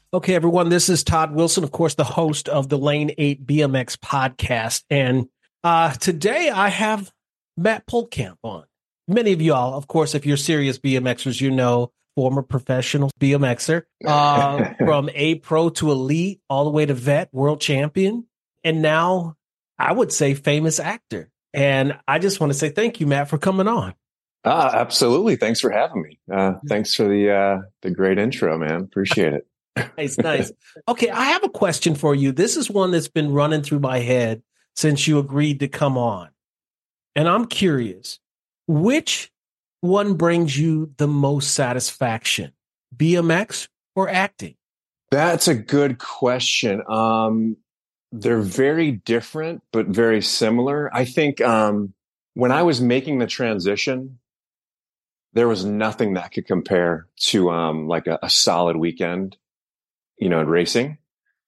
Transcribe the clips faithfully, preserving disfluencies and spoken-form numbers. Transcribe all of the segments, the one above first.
Okay, everyone, this is Todd Wilson, of course, the host of the Lane eight B M X podcast. And uh, today I have Matt Polkamp on. Many of y'all, of course, if you're serious BMXers, you know, former professional BMXer, uh, from A Pro to Elite, all the way to vet, world champion, and now I would say famous actor. And I just want to say thank you, Matt, for coming on. Ah, absolutely. Thanks for having me. Uh, thanks for the uh, the great intro, man. Appreciate it. Nice, nice. Okay, I have a question for you. This is one that's been running through my head since you agreed to come on. And I'm curious, which one brings you the most satisfaction, B M X or acting? That's a good question. Um, they're very different, but very similar. I think um, when I was making the transition, there was nothing that could compare to um, like a, a solid weekend, you know, in racing.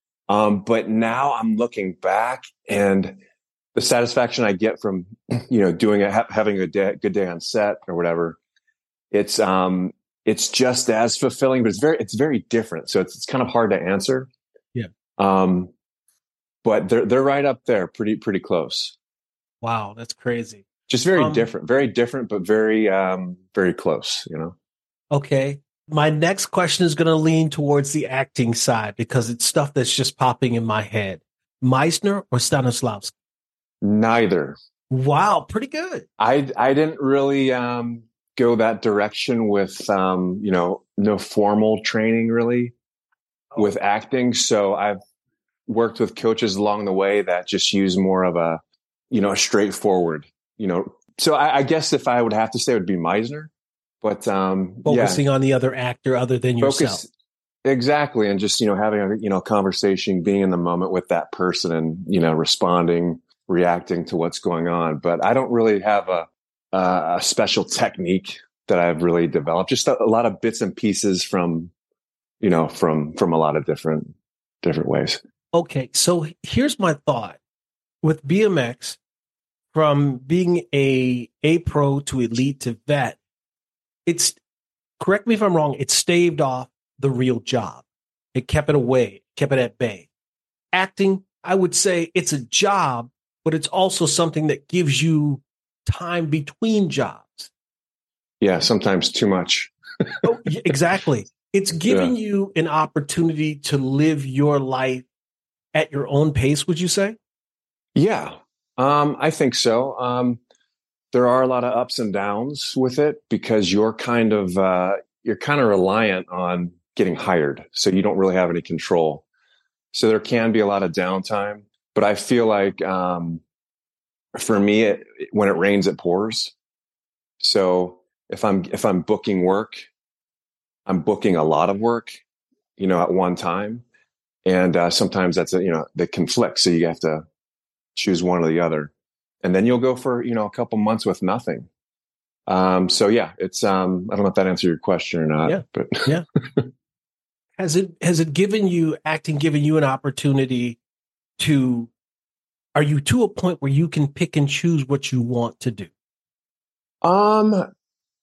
Um, but now I'm looking back, and the satisfaction I get from, you know, doing it, ha- having a day, good day on set or whatever, it's, um, it's just as fulfilling, but it's very, it's very different. So it's, it's kind of hard to answer. Yeah. Um, but they're, they're right up there, pretty, pretty close. Wow. That's crazy. Just very um, different, very different, but very, um, very close, you know? Okay. My next question is going to lean towards the acting side because it's stuff that's just popping in my head. Meisner or Stanislavski? Neither. Wow. Pretty good. I, I didn't really, um, go that direction with, um, you know, no formal training really oh. with acting. So I've worked with coaches along the way that just use more of a, you know, a straightforward, you know, so I, I guess if I would have to say it would be Meisner. But um, focusing yeah. on the other actor other than Focus, yourself. Exactly. And just, you know, having a, you know, conversation, being in the moment with that person and, you know, responding, reacting to what's going on. But I don't really have a, a special technique that I've really developed. Just a, a lot of bits and pieces from, you know, from, from a lot of different, different ways. Okay. So here's my thought with B M X, from being a A Pro to Elite to vet. It's, correct me if I'm wrong, it staved off the real job. It kept it away, kept it at bay. Acting, I would say it's a job, but it's also something that gives you time between jobs. Yeah, sometimes too much. Oh, exactly. It's giving yeah. you an opportunity to live your life at your own pace, would you say? Yeah, um, I think so. Um, There are a lot of ups and downs with it because you're kind of uh, you're kind of reliant on getting hired, so you don't really have any control. So there can be a lot of downtime, but I feel like um, for me, it, when it rains, it pours. So if I'm if I'm booking work, I'm booking a lot of work, you know, at one time, and uh, sometimes that's a, you know, they conflict, so you have to choose one or the other. And then you'll go for, you know, a couple months with nothing. Um, so yeah, it's, um, I don't know if that answered your question or not, yeah. but yeah. Has it, has it given you, acting given you an opportunity to, are you to a point where you can pick and choose what you want to do? Um,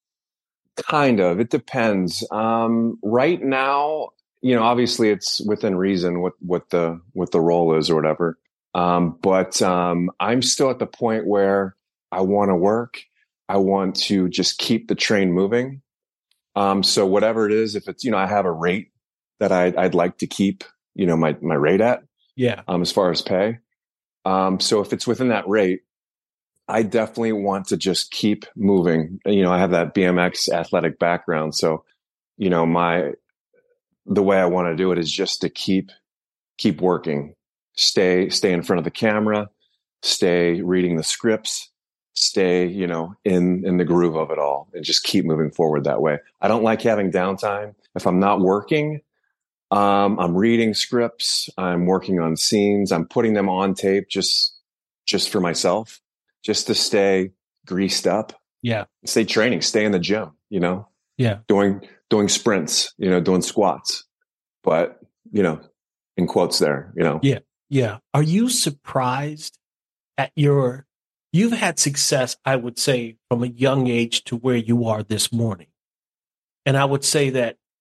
kind of, it depends. Um, right now, you know, obviously it's within reason what, what the, what the role is or whatever. Um, but um, I'm still at the point where I want to work. I want to just keep the train moving. Um, so whatever it is, if it's, you know, I have a rate that I'd, I'd like to keep, you know, my, my rate at, yeah. Um, as far as pay. Um, so if it's within that rate, I definitely want to just keep moving. You know, I have that B M X athletic background. So, you know, my, the way I want to do it is just to keep, keep working. Stay, stay in front of the camera, stay reading the scripts, stay, you know, in, in the groove of it all and just keep moving forward that way. I don't like having downtime. If I'm not working, um, I'm reading scripts, I'm working on scenes, I'm putting them on tape just, just for myself, just to stay greased up. Yeah. Stay training, stay in the gym, you know, yeah. doing, doing sprints, you know, doing squats, but, you know, in quotes there, you know. Yeah. Yeah. Are you surprised at your, you've had success, I would say, from a young age to where you are this morning. And I would say that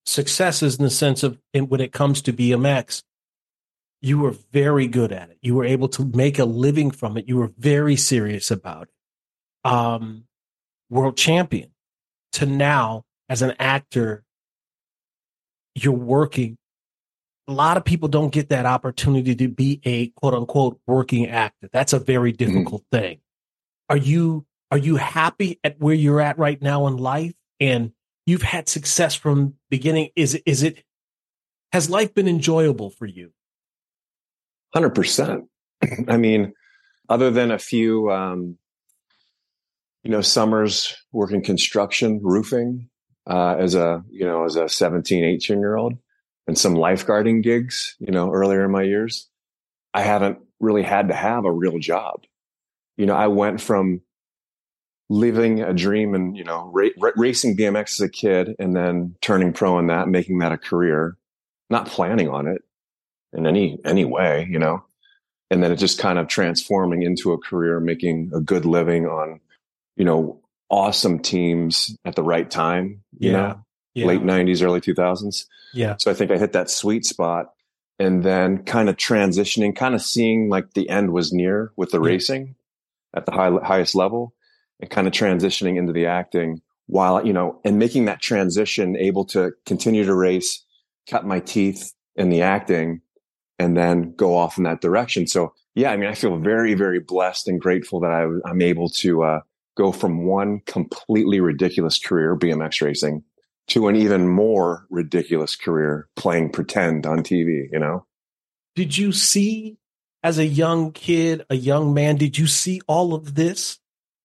successes in the sense of in, when it comes to B M X, you were very good at it. You were able to make a living from it. You were very serious about it. Um, world champion to now as an actor, you're working. A lot of people don't get that opportunity to be a quote unquote working actor. That's a very difficult mm-hmm. thing. Are you, are you happy at where you're at right now in life? And you've had success from beginning. Is it, is it, has life been enjoyable for you? one hundred percent. I mean, other than a few, um, you know, summers working construction, roofing, uh, as a, you know, as a seventeen, eighteen year old and some lifeguarding gigs, you know, earlier in my years, I haven't really had to have a real job. You know, I went from living a dream and, you know, ra- ra- racing B M X as a kid and then turning pro in that, making that a career, not planning on it in any, any way, you know, and then it just kind of transforming into a career, making a good living on, you know, awesome teams at the right time, you yeah. know, yeah. late nineties, early two thousands. Yeah. So I think I hit that sweet spot and then kind of transitioning, kind of seeing like the end was near with the yeah. racing at the high, highest level and kind of transitioning into the acting while, you know, and making that transition, able to continue to race, cut my teeth in the acting and then go off in that direction. So yeah, I mean, I feel very, very blessed and grateful that I, I'm able to uh, go from one completely ridiculous career, B M X racing, to an even more ridiculous career playing pretend on T V, you know? Did you see, as a young kid, a young man, did you see all of this?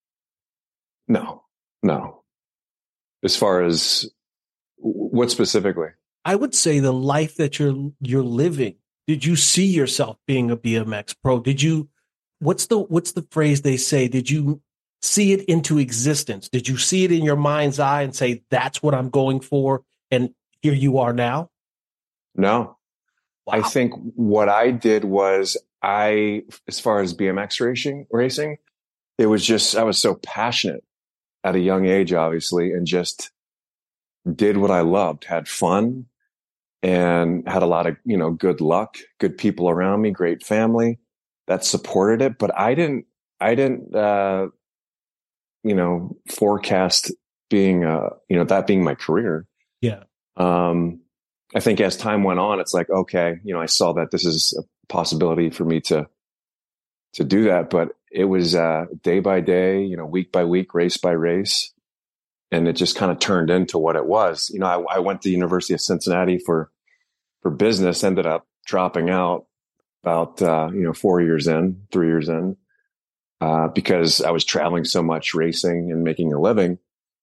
No, no. As far as what specifically? I would say the life that you're you're living. Did you see yourself being a B M X pro? Did you, what's the what's the phrase they say? Did you see it into existence? Did you see it in your mind's eye and say, that's what I'm going for? And here you are now? No. Wow. I think what I did was I, as far as B M X racing, racing, it was just, I was so passionate at a young age, obviously, and just did what I loved, had fun and had a lot of, you know, good luck, good people around me, great family that supported it. But I didn't, I didn't, uh, you know, forecast being, uh, you know, that being my career. Yeah. Um, I think as time went on, it's like, okay, you know, I saw that this is a possibility for me to, to do that, but it was, uh, day by day, you know, week by week, race by race. And it just kind of turned into what it was. You know, I, I went to the University of Cincinnati for, for business, ended up dropping out about, uh, you know, four years in, three years in. Uh, because I was traveling so much racing and making a living.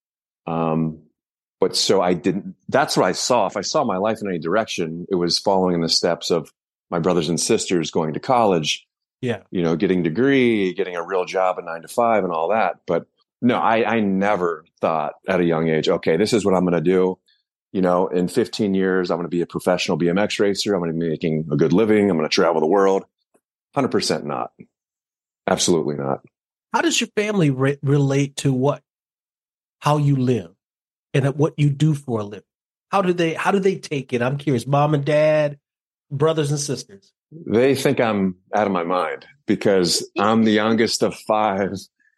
Um, but so I didn't, that's what I saw. If I saw my life in any direction, it was following in the steps of my brothers and sisters going to college, yeah, you know, getting a degree, getting a real job at nine to five and all that. But no, I, I never thought at a young age, okay, this is what I'm going to do. You know, in fifteen years, I'm going to be a professional B M X racer. I'm going to be making a good living. I'm going to travel the world. one hundred percent not. Absolutely not. How does your family re- relate to what, how you live and what you do for a living? How do they, how do they take it? I'm curious. Mom and dad, brothers and sisters. They think I'm out of my mind because I'm the youngest of five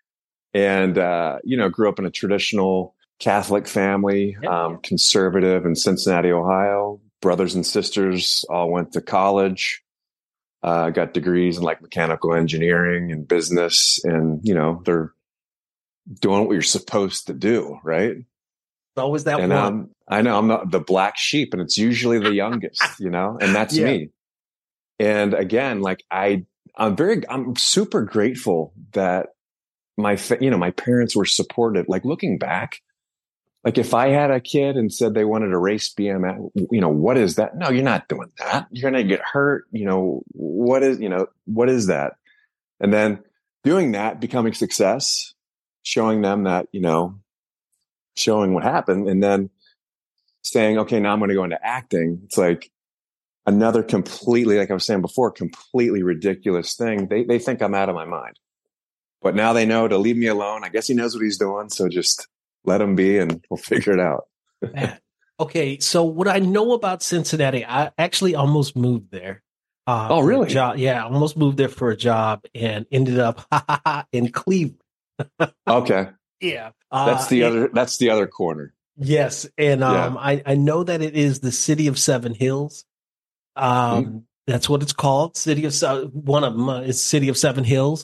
and, uh, you know, grew up in a traditional Catholic family, um, conservative in Cincinnati, Ohio. Brothers and sisters all went to college. Uh, got degrees in like mechanical engineering and business, and you know they're doing what you're supposed to do, right? It's always that and one. Um, I know I'm the, the black sheep, and it's usually the youngest, you know, and that's yeah. me. And again, like I, I'm very, I'm super grateful that my, you know, my parents were supportive. Like looking back, like if I had a kid and said they wanted to race B M X, you know, what is that? No, you're not doing that. You're going to get hurt. You know, what is, you know, what is that? And then doing that, becoming success, showing them that, you know, showing what happened and then saying, okay, now I'm going to go into acting. It's like another completely, like I was saying before, completely ridiculous thing. They, they think I'm out of my mind, but now they know to leave me alone. I guess he knows what he's doing. So just let him be and we'll figure it out. Man. Okay, so what I know about Cincinnati, I actually almost moved there. Uh, Oh, for a really? job. Yeah, I almost moved there for a job and ended up in Cleveland. Okay. Yeah. That's Uh, the it, other, that's the other corner. yes, and Yeah. um, I I know that it is the city of Seven Hills. Mhm. Um, that's what it's called. City of Se- one of them uh, is City of Seven Hills.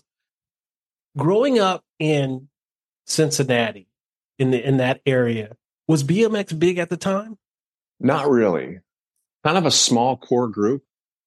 Growing up in Cincinnati, in the in that area, was B M X big at the time? Not really. Kind of a small core group.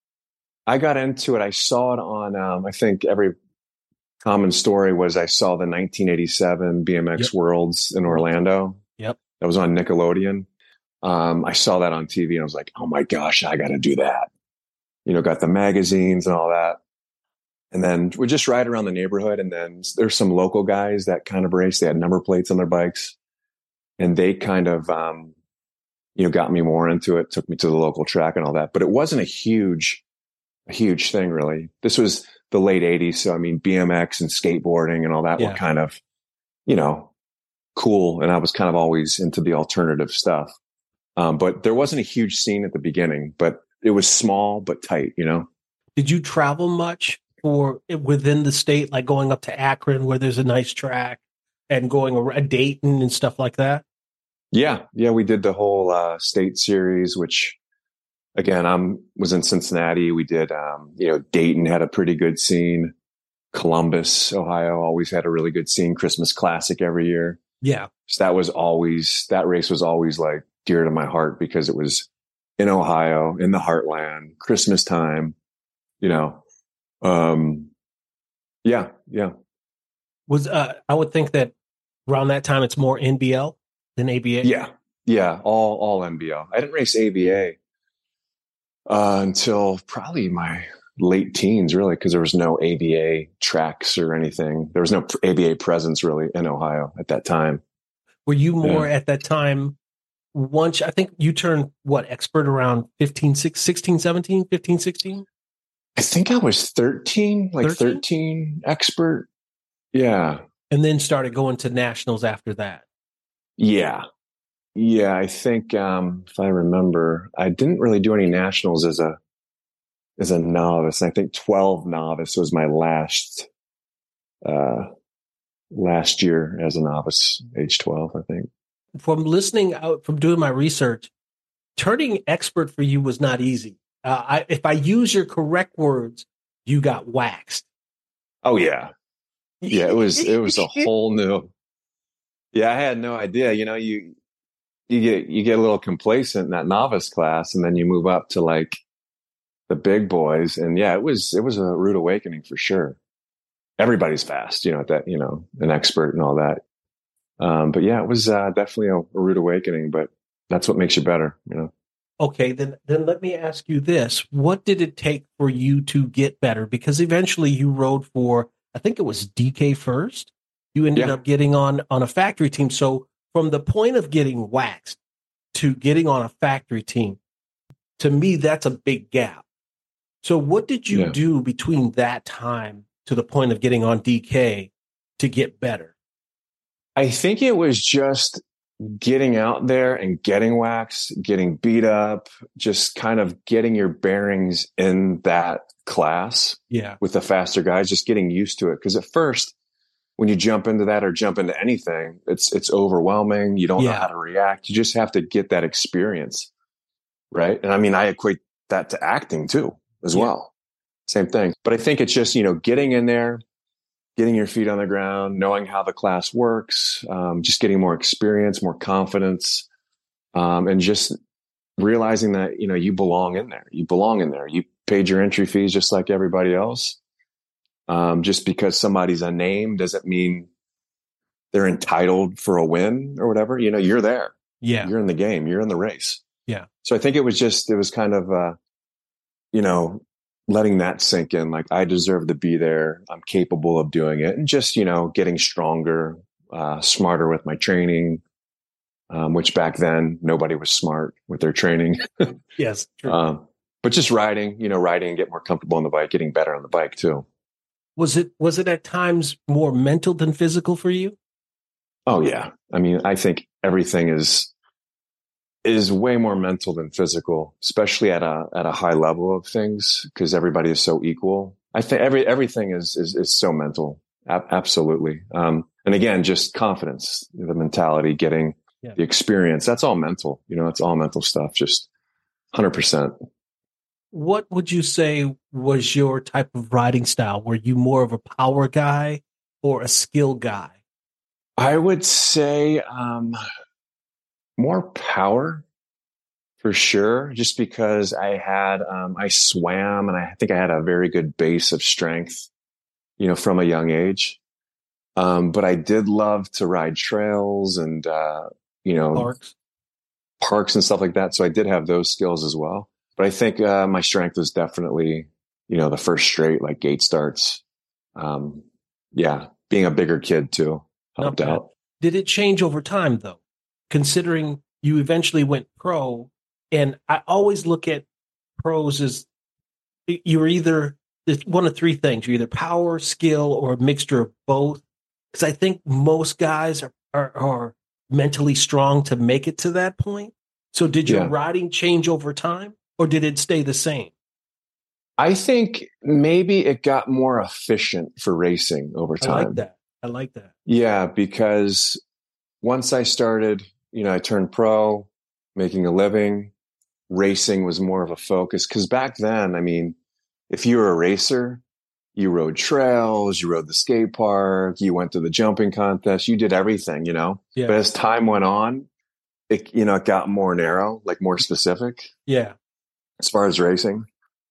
I got into it. I saw it on, um, I think every common story was I saw the nineteen eighty-seven B M X Yep. Worlds in Orlando. Yep. That was on Nickelodeon. Um, I saw that on T V and I was like, oh my gosh, I got to do that. You know, got the magazines and all that. And then we just ride around the neighborhood. And then there's some local guys that kind of race. They had number plates on their bikes and they kind of, um, you know, got me more into it, took me to the local track and all that. But it wasn't a huge, a huge thing really. This was the late eighties. So, I mean, B M X and skateboarding and all that were Yeah. kind of, you know, cool. And I was kind of always into the alternative stuff. Um, but there wasn't a huge scene at the beginning, but it was small but tight, you know? Did you travel much for within the state, like going up to Akron where there's a nice track and going around Dayton and stuff like that? Yeah. Yeah. We did the whole uh, state series, which again, I'm was in Cincinnati. We did, um, you know, Dayton had a pretty good scene. Columbus, Ohio always had a really good scene. Christmas Classic every year. Yeah. So that was always, that race was always like dear to my heart because it was in Ohio, in the heartland, Christmas time, you know. Um, yeah. Yeah. Was uh, I would think that around that time it's more N B L than A B A. Yeah. Yeah. All, all N B L. I didn't race A B A uh, until probably my late teens, really, because there was no A B A tracks or anything. There was no A B A presence really in Ohio at that time. Were you more Yeah. at that time? Once I think you turned what expert around fifteen, sixteen, seventeen, fifteen, sixteen, I think I was thirteen, like thirteen, thirteen expert. Yeah. and then started going to nationals after that. Yeah. Yeah. I think, um, if I remember, I didn't really do any nationals as a, as a novice. I think twelve novice was my last, uh, last year as a novice, age twelve, I think. From listening out, from doing my research, turning expert for you was not easy. Uh, I, if I use your correct words, you got waxed. Oh yeah. Yeah. It was, it was a whole new, yeah, I had no idea. You know, you, you get, you get a little complacent in that novice class and then you move up to like the big boys. And yeah, it was, it was a rude awakening for sure. Everybody's fast, you know, that, you know, an expert and all that. Um, but yeah, it was uh, definitely a, a rude awakening, but that's what makes you better, you know? Okay, then then let me ask you this. What did it take for you to get better? Because eventually you rode for, I think it was D K first. You ended Yeah. up getting on on a factory team. So from the point of getting waxed to getting on a factory team, to me, that's a big gap. So what did you Yeah. do between that time to the point of getting on D K to get better? I think it was just getting out there and getting waxed, getting beat up, just kind of getting your bearings in that class Yeah. with the faster guys, just getting used to it. Cause at first, when you jump into that or jump into anything, it's, it's overwhelming. You don't know Yeah. how to react. You just have to get that experience. Right. And I mean, I equate that to acting too, as Yeah. well. Same thing. But I think it's just, you know, getting in there, getting your feet on the ground, knowing how the class works, um, just getting more experience, more confidence, um, and just realizing that, you know, you belong in there. You belong in there. You paid your entry fees just like everybody else. Um, just because somebody's a name doesn't mean they're entitled for a win or whatever. You know, you're there. Yeah. You're in the game. You're in the race. Yeah. So I think it was just, it was kind of, uh, you know, letting that sink in. Like, I deserve to be there. I'm capable of doing it. And just, you know, getting stronger, uh, smarter with my training, um, which back then nobody was smart with their training. Yes. True. um, but just riding, you know, riding and get more comfortable on the bike, getting better on the bike too. Was it was it at times more mental than physical for you? Oh yeah. I mean, I think everything is is way more mental than physical, especially at a at a high level of things, because everybody is so equal. I think every everything is is, is so mental. A- absolutely. Um, and again, just confidence, the mentality, getting yeah. the experience. That's all mental. You know, it's all mental stuff. Just one hundred percent. What would you say was your type of riding style? Were you more of a power guy or a skill guy? I would say um, more power for sure, just because I had, um, I swam and I think I had a very good base of strength, you know, from a young age. Um, but I did love to ride trails and, uh, you know, parks. parks and stuff like that. So I did have those skills as well. But I think uh, my strength was definitely, you know, the first straight, like gate starts. Um, yeah, being a bigger kid too helped out. Did it change over time though? Considering you eventually went pro, and I always look at pros as you're either one of three things: you're either power, skill, or a mixture of both. Because I think most guys are, are are mentally strong to make it to that point. So, did your yeah. riding change over time, or did it stay the same? I think maybe it got more efficient for racing over time. I like that. I like that. Yeah, because once I started, you know, I turned pro, making a living, racing was more of a focus. Because back then, I mean, if you were a racer, you rode trails, you rode the skate park, you went to the jumping contest, you did everything, you know. Yeah. But as time went on, it, you know, it got more narrow, like more specific. Yeah. As far as racing.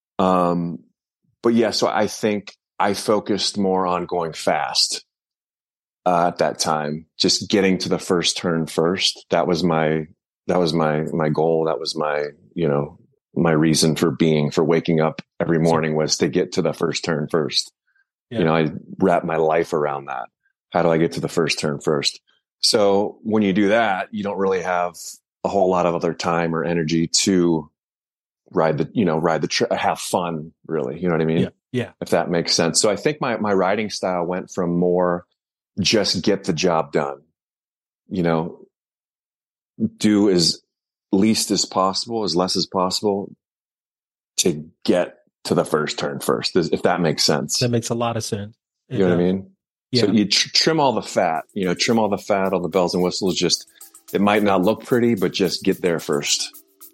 Um, but yeah, so I think I focused more on going fast uh, at that time, just getting to the first turn first. That was my, that was my, my goal. That was my, you know, my reason for being, for waking up every morning was to get to the first turn first. Yeah. You know, I wrapped my life around that. How do I get to the first turn first? So when you do that, you don't really have a whole lot of other time or energy to ride the, you know, ride the, tra- have fun really. You know what I mean? Yeah. Yeah. If that makes sense. So I think my, my riding style went from more just get the job done, you know, do as least as possible, as less as possible to get to the first turn first, if that makes sense. That makes a lot of sense. It you know does. What I mean? Yeah. So you tr- trim all the fat, you know, trim all the fat, all the bells and whistles, just, it might not look pretty, but just get there first.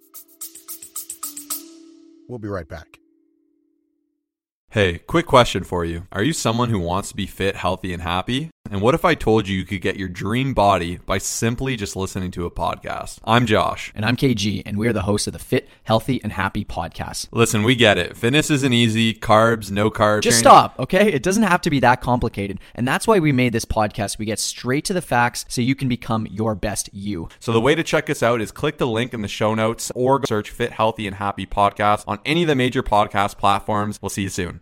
We'll be right back. Hey, quick question for you. Are you someone who wants to be fit, healthy, and happy? And what if I told you you could get your dream body by simply just listening to a podcast? I'm Josh. And I'm K G, and we're the hosts of the Fit, Healthy, and Happy podcast. Listen, we get it. Fitness isn't easy. Carbs, no carbs. Just stop, okay? It doesn't have to be that complicated. And that's why we made this podcast. We get straight to the facts so you can become your best you. So the way to check us out is click the link in the show notes or search Fit, Healthy, and Happy podcast on any of the major podcast platforms. We'll see you soon.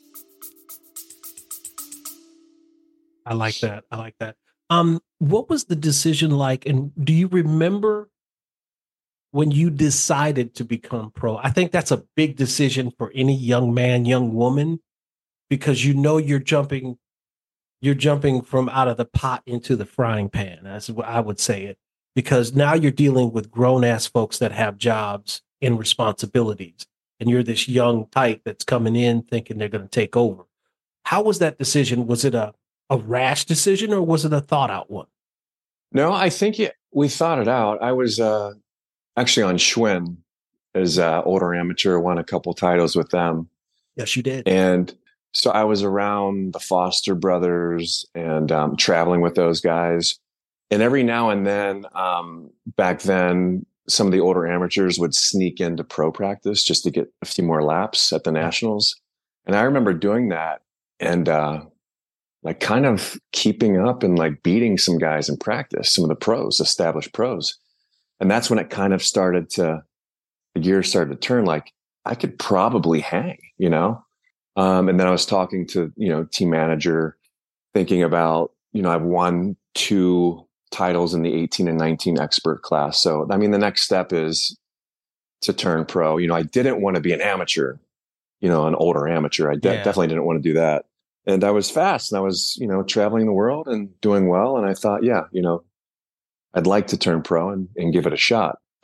I like that. I like that. Um, what was the decision like? And do you remember when you decided to become pro? I think that's a big decision for any young man, young woman, because you know you're jumping, you're jumping from out of the pot into the frying pan. That's what I would say it, because now you're dealing with grown ass folks that have jobs and responsibilities, and you're this young type that's coming in thinking they're going to take over. How was that decision? Was it a a rash decision, or was it a thought out one? No, I think it, we thought it out. I was uh, actually on Schwinn as uh, older amateur, won a couple titles with them. Yes, you did. And so I was around the Foster brothers and um, traveling with those guys. And every now and then, um, back then, some of the older amateurs would sneak into pro practice just to get a few more laps at the nationals. And I remember doing that and, uh, like kind of keeping up and like beating some guys in practice, some of the pros, established pros. And that's when it kind of started to, the gears started to turn, like I could probably hang, you know? Um, and then I was talking to, you know, team manager, thinking about, you know, I've won two titles in the eighteen and nineteen expert class. So, I mean, the next step is to turn pro. You know, I didn't want to be an amateur, you know, an older amateur. I de- yeah. definitely didn't want to do that. And I was fast and I was, you know, traveling the world and doing well. And I thought, yeah, you know, I'd like to turn pro and, and give it a shot.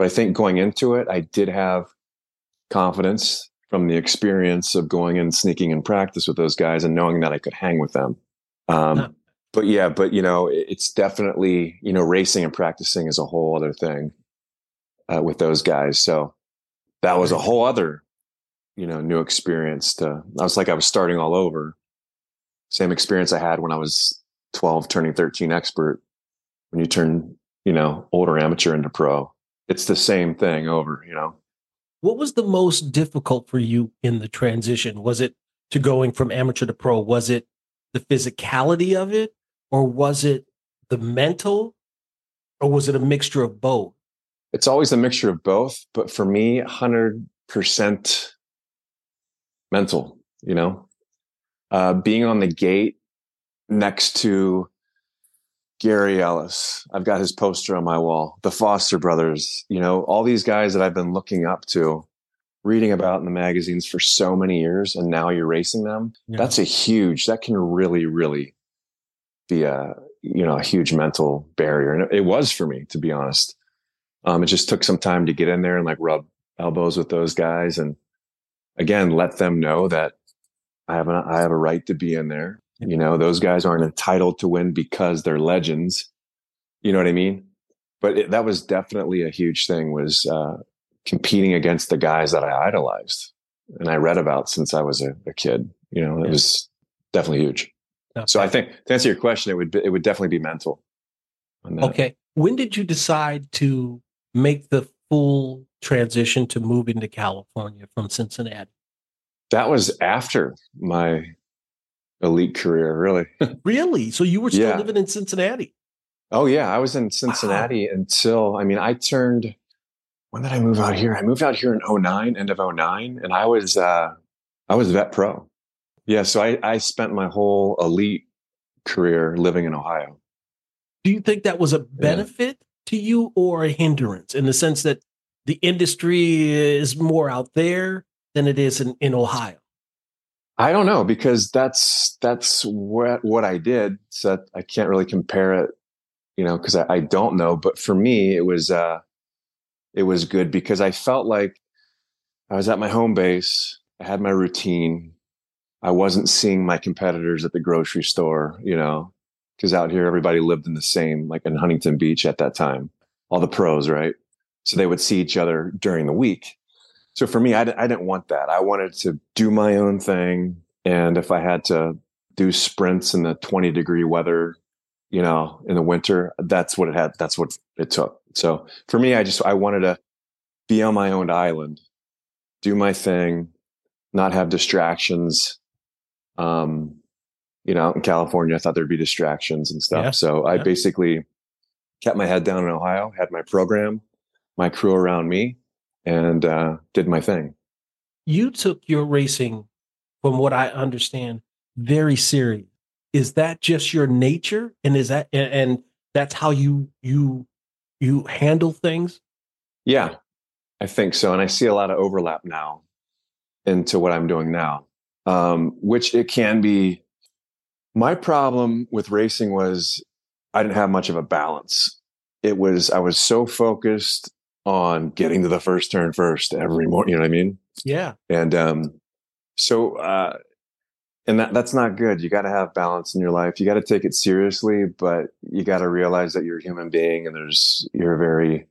But I think going into it, I did have confidence from the experience of going and sneaking in practice with those guys and knowing that I could hang with them. Um, Huh. But yeah, but you know, it's definitely, you know, racing and practicing is a whole other thing uh, with those guys. So that was a whole other, you know, new experience. To I was like I was starting all over. Same experience I had when I was twelve, turning thirteen expert. When you turn, you know, older amateur into pro, it's the same thing over. You know, What was the most difficult for you in the transition? Was it to going from amateur to pro? Was it the physicality of it, or was it the mental, or was it a mixture of both? it's always a mixture of both. But for me, one hundred percent mental. You know, uh, being on the gate next to Gary Ellis. I've got his poster on my wall. The Foster brothers, you know, all these guys that I've been looking up to, reading about in the magazines for so many years, and now you're racing them. Yeah. That's a huge, that can really, really be a, you know, a huge mental barrier. And it, it was for me, to be honest. Um, it just took some time to get in there and like rub elbows with those guys. And again, let them know that I have a, I have a right to be in there. You know, those guys aren't entitled to win because they're legends. You know what I mean? But it, that was definitely a huge thing, was uh, competing against the guys that I idolized and I read about since I was a, a kid. You know, it Yeah. was definitely huge. Okay. So I think to answer your question, it would be, it would definitely be mental. On that. Okay. When did you decide to make the full transition to moving to California from Cincinnati? That was after my elite career, really. Really? So you were still Yeah. living in Cincinnati? Oh yeah, I was in Cincinnati until, I mean, I turned, when did I move out here? I moved out here in oh nine, end of oh nine, and I was uh I was vet pro. Yeah, so I I spent my whole elite career living in Ohio. Do you think that was a benefit to you or a hindrance, in the sense that the industry is more out there than it is in, in Ohio? I don't know, because that's that's what what I did. So that I can't really compare it, you know, because I, I don't know. But for me, it was uh, it was good because I felt like I was at my home base. I had my routine. I wasn't seeing my competitors at the grocery store, you know, because out here everybody lived in the same, like in Huntington Beach at that time, all the pros, right? So they would see each other during the week. So for me, I, I didn't want that. I wanted to do my own thing. And if I had to do sprints in the twenty degree weather, you know, in the winter, that's what it had. That's what it took. So for me, I just, I wanted to be on my own island, do my thing, not have distractions. Um, you know, out in California, I thought there'd be distractions and stuff. Yeah. So I Yeah. basically kept my head down in Ohio, had my program, my crew around me, and uh, did my thing. You took your racing, from what I understand, very serious. Is that just your nature? And is that, and, and that's how you, you, you handle things? Yeah, I think so. And I see a lot of overlap now into what I'm doing now, um, which it can be. My problem with racing was I didn't have much of a balance. It was, I was so focused on getting to the first turn first every morning, you know what I mean? Yeah. And um, so, uh, and that, that's not good. You got to have balance in your life. You got to take it seriously, but you got to realize that you're a human being and there's, you're very,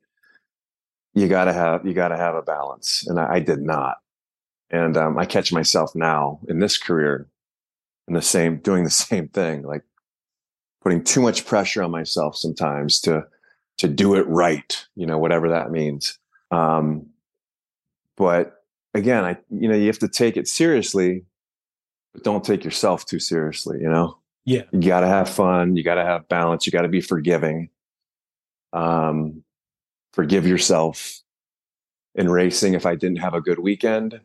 you got to have, you got to have a balance. And I, I did not. And um, I catch myself now in this career in the same, doing the same thing, like putting too much pressure on myself sometimes to, to do it right, you know, whatever that means. Um, but again, I, you know, you have to take it seriously, but don't take yourself too seriously, you know? Yeah. You got to have fun. You got to have balance. You got to be forgiving. Um, forgive yourself. In racing, if I didn't have a good weekend,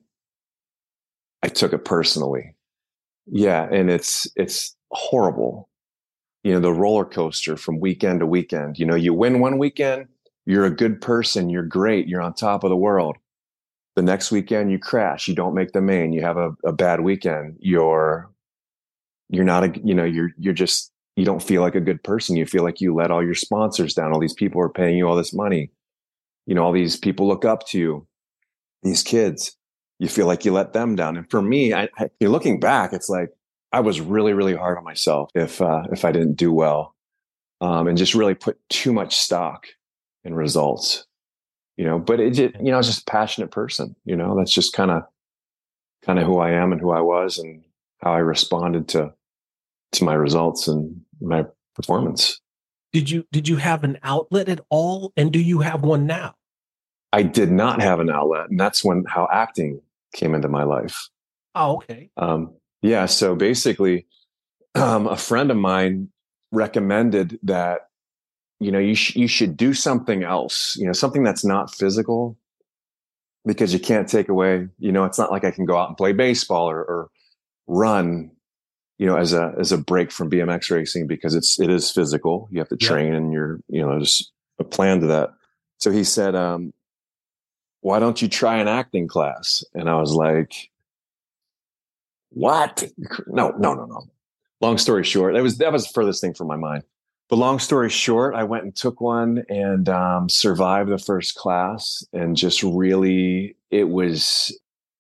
I took it personally. Yeah. And it's, it's horrible. You know, the roller coaster from weekend to weekend. You know, you win one weekend, you're a good person, you're great, you're on top of the world. The next weekend you crash, you don't make the main, you have a, a bad weekend. You're you're not a, you know, you're you're just, you don't feel like a good person. You feel like you let all your sponsors down. All these people are paying you all this money. you know, all these people look up to you, these kids, you feel like you let them down. And for me, I, I you're looking back, it's like, I was really, really hard on myself if, uh, if I didn't do well, um, and just really put too much stock in results, you know, but it just, you know, I was just a passionate person, you know, that's just kind of, kind of who I am and who I was and how I responded to, to my results and my performance. Did you, did you have an outlet at all? And do you have one now? I did not have an outlet. And that's when, how acting came into my life. Oh, okay. Um, yeah. So basically, um, a friend of mine recommended that, you know, you, sh- you should do something else, you know, something that's not physical, because you can't take away, you know, it's not like I can go out and play baseball or, or run, you know, as a, as a break from B M X racing, because it's, it is physical. You have to train, yeah. And you're, you know, there's a plan to that. So he said, um, why don't you try an acting class? And I was like, what? No, no, no, no. Long story short, that was, that was the furthest thing from my mind. But long story short, I went and took one and um, survived the first class, and just really, it was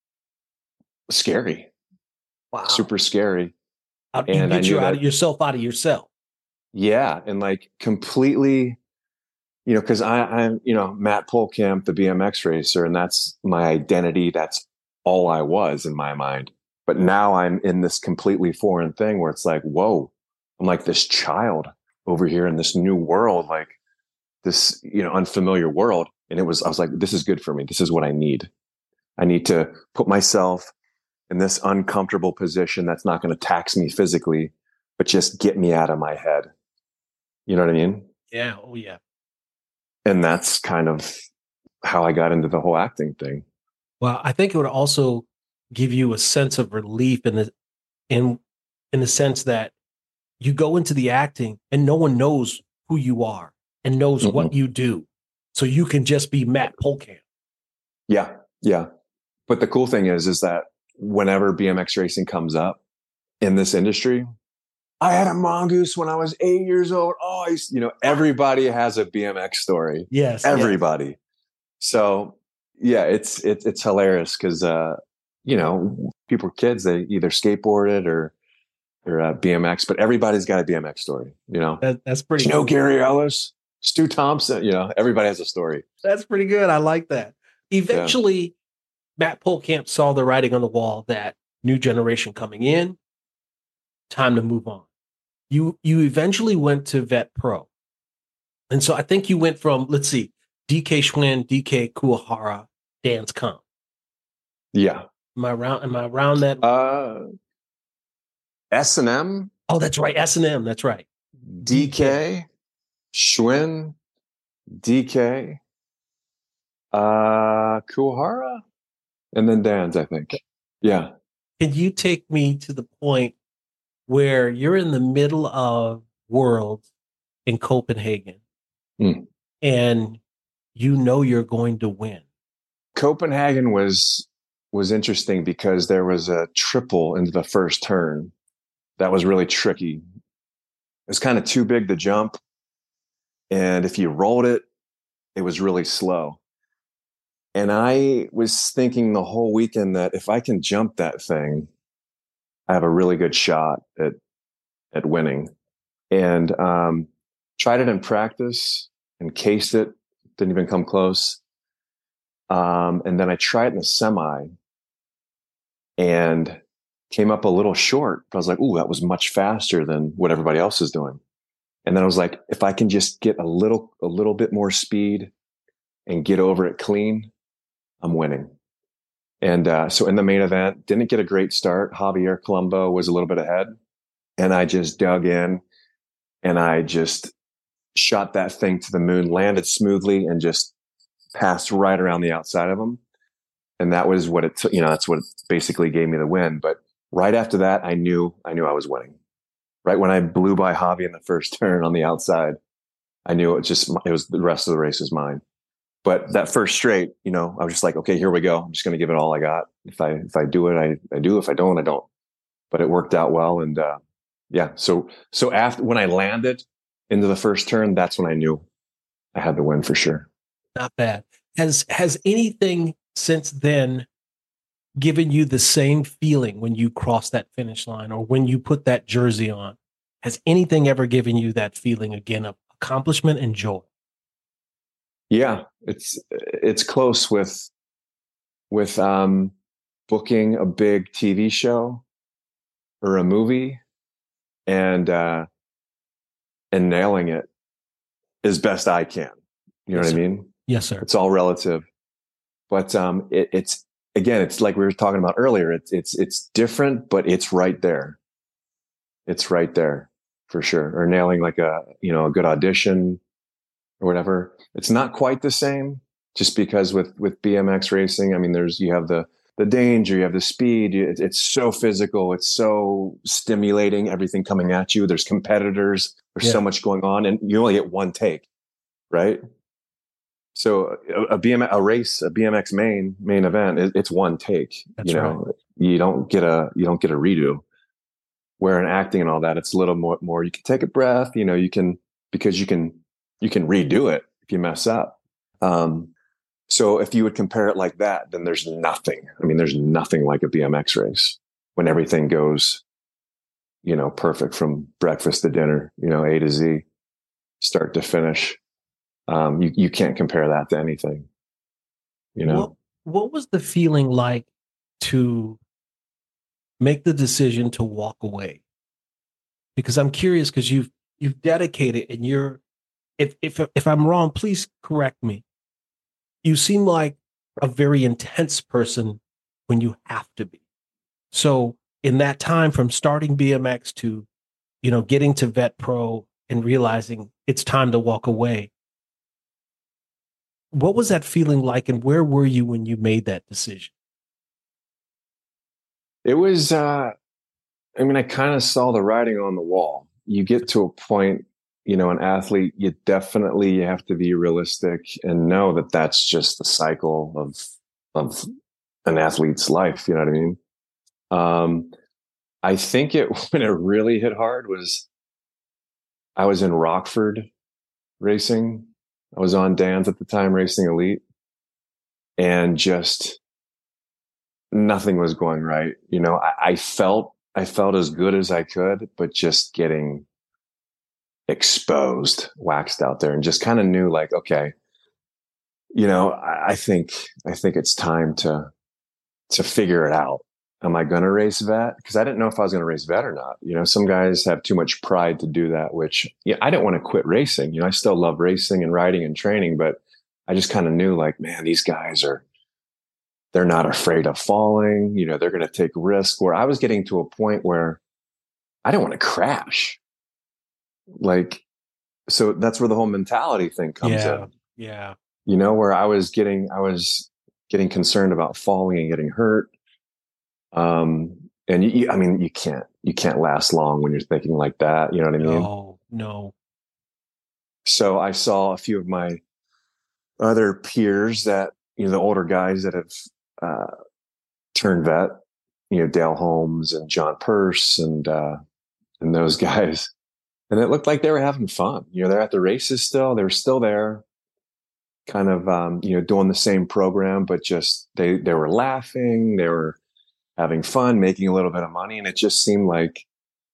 scary. Wow. Super scary. How do you and get I knew you that, out of yourself out of yourself? Yeah. And like completely, you know, cause I, I'm, you know, Matt Polkamp, the B M X racer, and that's my identity. That's all I was in my mind. But now I'm in this completely foreign thing where it's like, whoa, I'm like this child over here in this new world, like this, you know, unfamiliar world. And it was, I was like, this is good for me. This is what I need. I need to put myself in this uncomfortable position that's not going to tax me physically, but just get me out of my head. You know what I mean? Yeah. Oh, yeah. And that's kind of how I got into the whole acting thing. Well, I think it would also give you a sense of relief in the, in, in the sense that you go into the acting and no one knows who you are and knows Mm-mm. what you do. So you can just be Matt Polkamp. Yeah. Yeah. But the cool thing is, is that whenever B M X racing comes up in this industry, I had a mongoose when I was eight years old. Oh, I used, you know, everybody has a B M X story. Yes. Everybody. Yes. So yeah, it's, it's, it's hilarious. Cause, uh, you know, people, kids, they either skateboarded or, or uh, B M X, but everybody's got a B M X story, you know. That, that's pretty. Do you cool. know Gary Ellis, Stu Thompson? You know, everybody has a story. That's pretty good. I like that. Eventually, yeah. Matt Polkamp saw the writing on the wall that new generation coming in, time to move on. You you eventually went to Vet Pro, and so I think you went from, let's see, D K Schwinn, D K Kuwahara, Dance Comp. Yeah. Am I around? Am I around that? Uh. S and M. Oh, that's right. S and M. That's right. D K, Schwinn, D K, uh, Kuwahara, and then Dan's, I think. Yeah. Can you take me to the point where you're in the middle of World in Copenhagen mm. and you know you're going to win? Copenhagen was was interesting because there was a triple into the first turn. That was really tricky. It was kind of too big to jump. And if you rolled it, it was really slow. And I was thinking the whole weekend that if I can jump that thing, I have a really good shot at, at winning. And um, tried it in practice and cased it. Didn't even come close. Um, and then I tried it in the semi and came up a little short. But I was like, ooh, that was much faster than what everybody else is doing. And then I was like, if I can just get a little, a little bit more speed and get over it clean, I'm winning. And uh, so in the main event, didn't get a great start. Javier Colombo was a little bit ahead. And I just dug in and I just shot that thing to the moon, landed smoothly and just passed right around the outside of him. And that was what it took, you know, that's what basically gave me the win. But right after that, I knew, I knew I was winning. Right when I blew by Javi in the first turn on the outside, I knew it was just, it was the rest of the race was mine. But that first straight, you know, I was just like, okay, here we go. I'm just going to give it all I got. If I, if I do it, I, I do. If I don't, I don't. But it worked out well. And, uh, yeah. So, so after, when I landed into the first turn, that's when I knew I had the win for sure. Not bad. Has has anything since then given you the same feeling when you cross that finish line or when you put that jersey on? Has anything ever given you that feeling again of accomplishment and joy? Yeah, it's it's close with with um, booking a big T V show or a movie and uh, and nailing it as best I can. You know Yes, what sir. I mean? Yes, sir. It's all relative, but um, it, it's again, it's like we were talking about earlier. It's it's it's different, but it's right there. It's right there for sure. Or nailing like a you know a good audition or whatever. It's not quite the same, just because with with B M X racing, I mean, there's you have the the danger, you have the speed. It, it's so physical. It's so stimulating. Everything coming at you. There's competitors. There's Yeah. so much going on, and you only get one take, right? So a, a B M a race, a B M X main main event, it, it's one take. That's you know, you don't get a you don't get a redo. Where in acting and all that, it's a little more more. You can take a breath. You know, you can because you can you can redo it if you mess up. Um, so if you would compare it like that, then there's nothing. I mean, there's nothing like a B M X race when everything goes, you know, perfect from breakfast to dinner. You know, A to Z, start to finish. Um, you, you can't compare that to anything, you know? What, what was the feeling like to make the decision to walk away? Because I'm curious, because you've, you've dedicated and you're, if, if, if I'm wrong, please correct me. You seem like a very intense person when you have to be. So in that time from starting B M X to, you know, getting to Vet Pro and realizing it's time to walk away, what was that feeling like, and where were you when you made that decision? It was, uh, I mean, I kind of saw the writing on the wall. You get to a point, you know, an athlete, you definitely you have to be realistic and know that that's just the cycle of, of an athlete's life. You know what I mean? Um, I think it, when it really hit hard was I was in Rockford racing. I was on Dan's at the time, racing elite, and just nothing was going right. You know, I, I felt, I felt as good as I could, but just getting exposed, waxed out there, and just kind of knew like, okay, you know, I, I think, I think it's time to, to figure it out. Am I going to race vet? Because I didn't know if I was going to race vet or not. You know, some guys have too much pride to do that, which yeah, I didn't want to quit racing. You know, I still love racing and riding and training, but I just kind of knew like, man, these guys are, they're not afraid of falling. You know, they're going to take risks. Where I was getting to a point where I didn't want to crash. Like, so that's where the whole mentality thing comes Yeah. in. Yeah. You know, where I was getting, I was getting concerned about falling and getting hurt. Um, and you, I mean, you can't, you can't last long when you're thinking like that. You know what I mean? No, no. So I saw a few of my other peers that, you know, the older guys that have, uh, turned vet, you know, Dale Holmes and John Purse and, uh, and those guys. And it looked like they were having fun. You know, they're at the races still, they were still there, kind of, um, you know, doing the same program, but just, they, they were laughing, they were having fun, making a little bit of money. And it just seemed like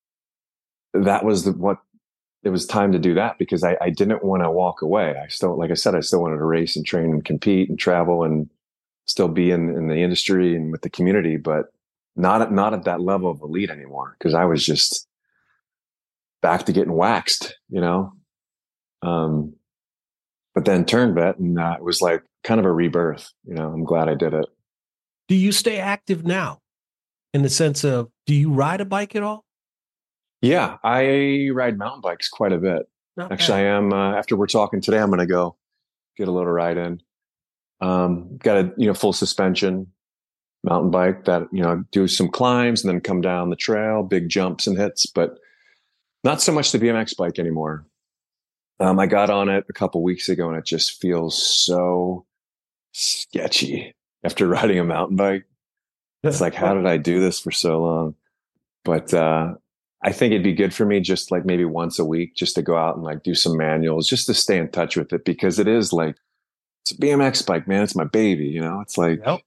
that was the, what it was time to do that, because I, I didn't want to walk away. I still, like I said, I still wanted to race and train and compete and travel and still be in, in the industry and with the community, but not at, not at that level of elite anymore. Cause I was just back to getting waxed, you know? Um, but then turned vet, and uh, it was like kind of a rebirth. You know, I'm glad I did it. Do you stay active now? In the sense of, do you ride a bike at all? Yeah, I ride mountain bikes quite a bit. Not Actually, bad. I am. Uh, after we're talking today, I'm going to go get a little ride in. Um, got a you know full suspension mountain bike that you know do some climbs and then come down the trail, big jumps and hits, but not so much the B M X bike anymore. Um, I got on it a couple weeks ago, and it just feels so sketchy after riding a mountain bike. It's like, how did I do this for so long? But uh, I think it'd be good for me just like maybe once a week, just to go out and like do some manuals, just to stay in touch with it, because it is like, it's a B M X bike, man. It's my baby. You know, it's like, Yep.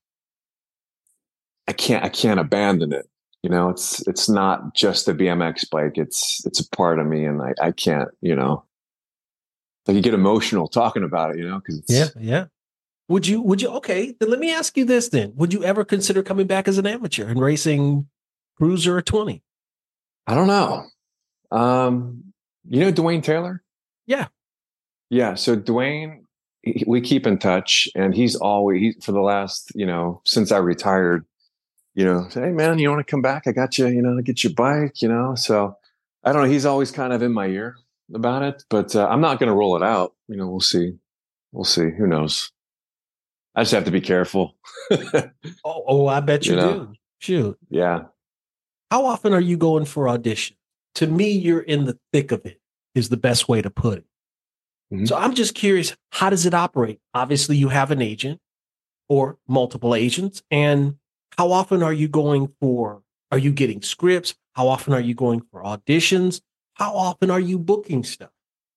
I can't, I can't abandon it. You know, it's, it's not just a B M X bike. It's, it's a part of me, and I, I can't, you know, like you get emotional talking about it, you know, cause it's, Yeah. Yeah. Would you, would you, okay, then let me ask you this then. Would you ever consider coming back as an amateur and racing Cruiser or twenty? I don't know. Um, you know, Dwayne Taylor? Yeah. Yeah. So Dwayne, he- we keep in touch, and he's always, he, for the last, you know, since I retired, you know, say, hey man, you want to come back? I got you, you know, get your bike, you know? So I don't know. He's always kind of in my ear about it, but uh, I'm not going to rule it out. You know, we'll see. We'll see. Who knows? I just have to be careful. Oh, oh, I bet you, You know? do. Shoot. Yeah. How often are you going for audition? To me, you're in the thick of it, is the best way to put it. Mhm. So I'm just curious, how does it operate? Obviously, you have an agent or multiple agents. And how often are you going for, are you getting scripts? How often are you going for auditions? How often are you booking stuff?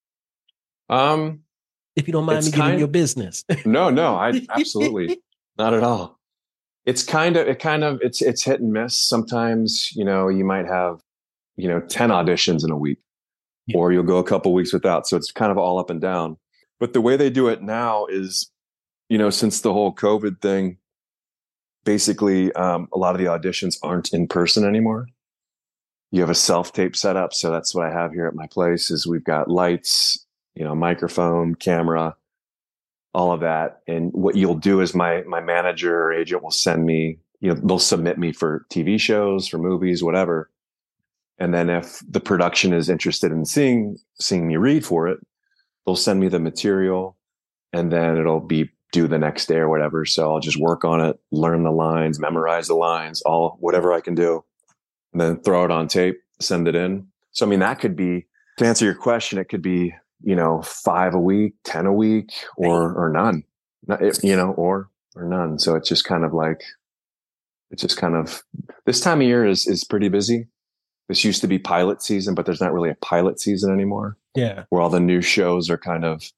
Um, If you don't mind It's me getting kind- your business. no, no, I absolutely not at all. It's kind of, it kind of, it's, it's hit and miss. Sometimes, you know, you might have, you know, ten auditions in a week, Yeah. or you'll go a couple weeks without. So it's kind of all up and down. But the way they do it now is, you know, since the whole COVID thing, basically, um, a lot of the auditions aren't in person anymore. You have a self-tape setup. So that's what I have here at my place is we've got lights, you know, microphone, camera, all of that. And what you'll do is my, my manager or agent will send me, you know, they'll submit me for T V shows, for movies, whatever. And then if the production is interested in seeing, seeing me read for it, they'll send me the material, and then it'll be due the next day or whatever. So I'll just work on it, learn the lines, memorize the lines, all whatever I can do, and then throw it on tape, send it in. So, I mean, that could be, to answer your question, it could be, you know, five a week, ten a week, or, or none, Not- it- you know, or, or none. So it's just kind of like, it's just kind of, this time of year is, is pretty busy. This used to be pilot season, but there's not really a pilot season anymore, Yeah. where all the new shows are kind of